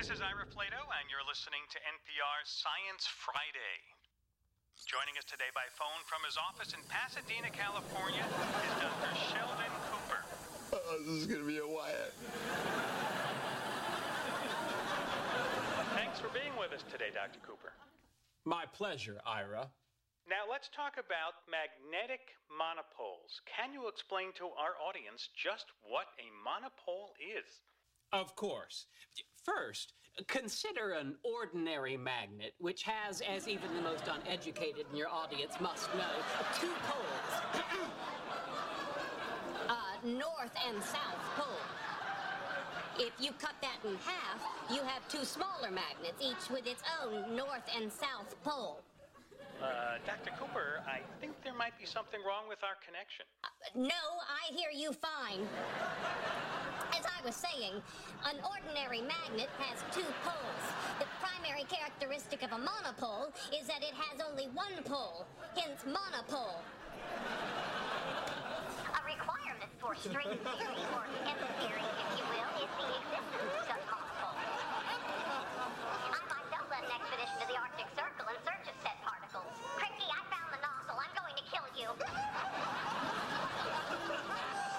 This is Ira Flato, and you're listening to NPR's Science Friday. Joining us today by phone from his office in Pasadena, California, is Dr. Sheldon Cooper. Oh, this is going to be a Wyatt. Thanks for being with us today, Dr. Cooper. My pleasure, Ira. Now, let's talk about magnetic monopoles. Can you explain to our audience just what a monopole is? Of course. First, consider an ordinary magnet, which has, as even the most uneducated in your audience must know, 2 poles. North and South pole. If you cut that in half, you have 2 smaller magnets, each with its own North and South pole. Dr. Cooper, I think there might be something wrong with our connection. No, I hear you fine. As I was saying, an ordinary magnet has 2 poles. The primary characteristic of a monopole is that it has only 1 pole, hence monopole. A requirement for string theory or